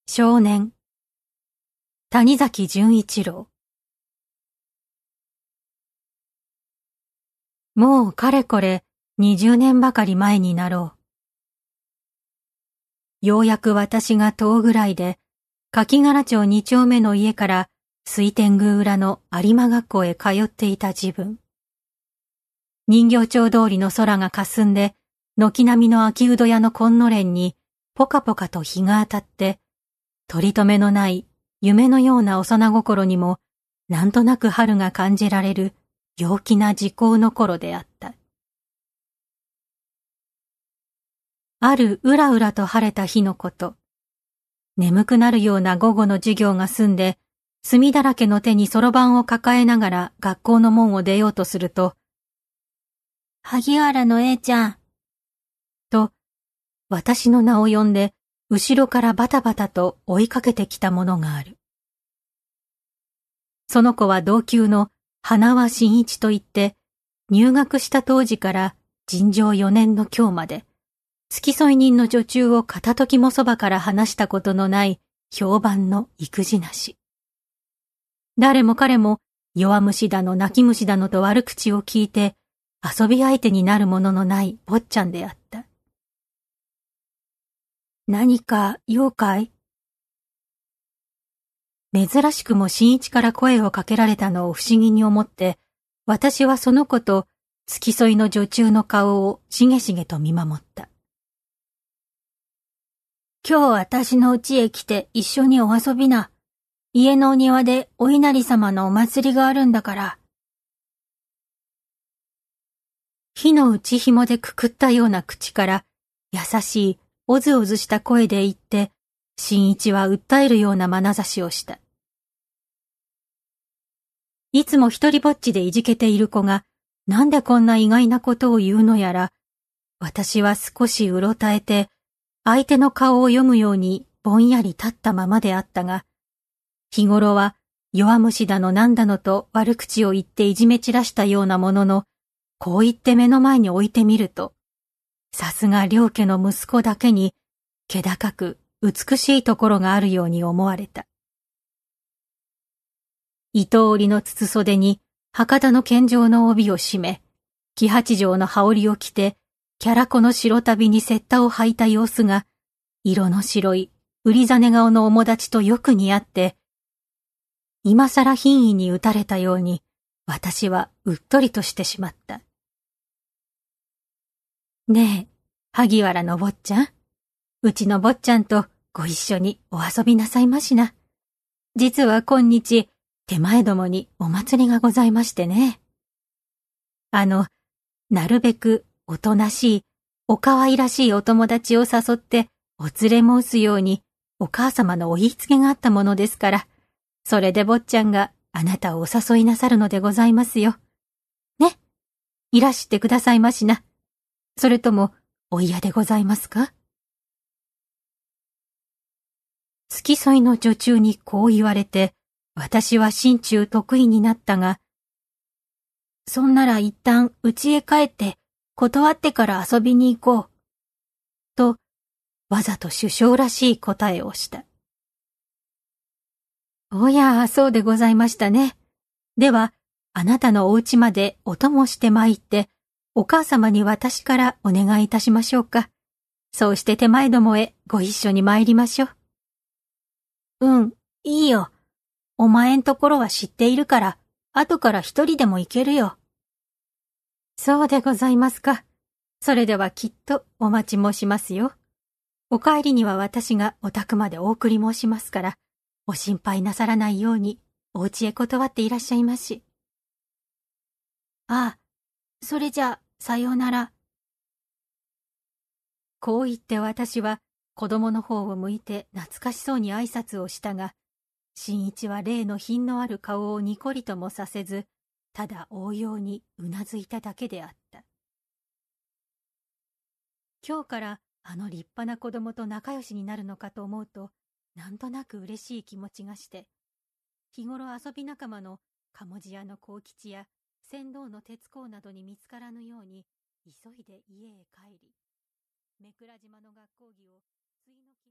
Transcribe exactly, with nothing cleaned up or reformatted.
少年、谷崎潤一郎。もうかれこれ二十年ばかり前になろう。ようやく私が十ぐらいで、柿柄町二丁目の家から水天宮裏の有馬学校へ通っていた自分。人形町通りの空が霞んで、軒並みの秋うど屋の紺のれんにポカポカと日が当たって、取り留めのない夢のような幼心にもなんとなく春が感じられる陽気な時効の頃であった。あるうらうらと晴れた日のこと、眠くなるような午後の授業が済んで、墨だらけの手にそろばんを抱えながら学校の門を出ようとすると、萩原の A ちゃん、と私の名を呼んで、後ろからバタバタと追いかけてきたものがある。その子は同級の花輪真一といって、入学した当時から尋常よねんの今日まで、付き添い人の女中を片時もそばから離したことのない評判の育児なし。誰も彼も弱虫だの泣き虫だのと悪口を聞いて、遊び相手になるもののない坊ちゃんであった。何か用かい？珍しくも新一から声をかけられたのを不思議に思って、私はその子と付き添いの女中の顔をしげしげと見守った。今日私の家へ来て一緒にお遊びな。家のお庭でお稲荷様のお祭りがあるんだから。火の打ち紐でくくったような口から優しいおずおずした声で言って、新一は訴えるような眼差しをした。いつも一人ぼっちでいじけている子が、なんでこんな意外なことを言うのやら、私は少しうろたえて、相手の顔を読むようにぼんやり立ったままであったが、日頃は弱虫だのなんだのと悪口を言っていじめ散らしたようなものの、こう言って目の前に置いてみると、さすが両家の息子だけに、気高く美しいところがあるように思われた。糸織りの筒袖に博多の剣状の帯を締め、木八条の羽織を着て、キャラ子の白旅に雪駄を履いた様子が、色の白い売実顔の面立ちとよく似合って、今更品位に打たれたように、私はうっとりとしてしまった。ねえ、萩原の坊ちゃん、うちの坊ちゃんとご一緒にお遊びなさいましな。実は今日、手前どもにお祭りがございましてね。あの、なるべくおとなしい、お可愛らしいお友達を誘ってお連れ申すようにお母様のお言いつけがあったものですから、それで坊ちゃんがあなたをお誘いなさるのでございますよ。ね、いらしてくださいましな。それともお嫌でございますか？付き添いの女中にこう言われて、私は心中得意になったが、そんなら一旦家へ帰って断ってから遊びに行こう。と、わざと首相らしい答えをした。おや、そうでございましたね。では、あなたのお家までお供して参って、お母様に私からお願いいたしましょうか。そうして手前どもへご一緒に参りましょう。うん、いいよ。お前んところは知っているから、後から一人でも行けるよ。そうでございますか。それではきっとお待ち申しますよ。お帰りには私がお宅までお送り申しますから、お心配なさらないようにお家へ断っていらっしゃいまし。ああ、それじゃあ、さようなら。こう言って私は子供の方を向いて懐かしそうに挨拶をしたが、新一は例の品のある顔をにこりともさせず、ただ応用にうなずいただけであった。今日からあの立派な子供と仲良しになるのかと思うと、なんとなく嬉しい気持ちがして、日頃遊び仲間の鴨路屋の幸吉や船頭の鉄工などに見つからぬように、急いで家へ帰り、目倉島の学校着をついの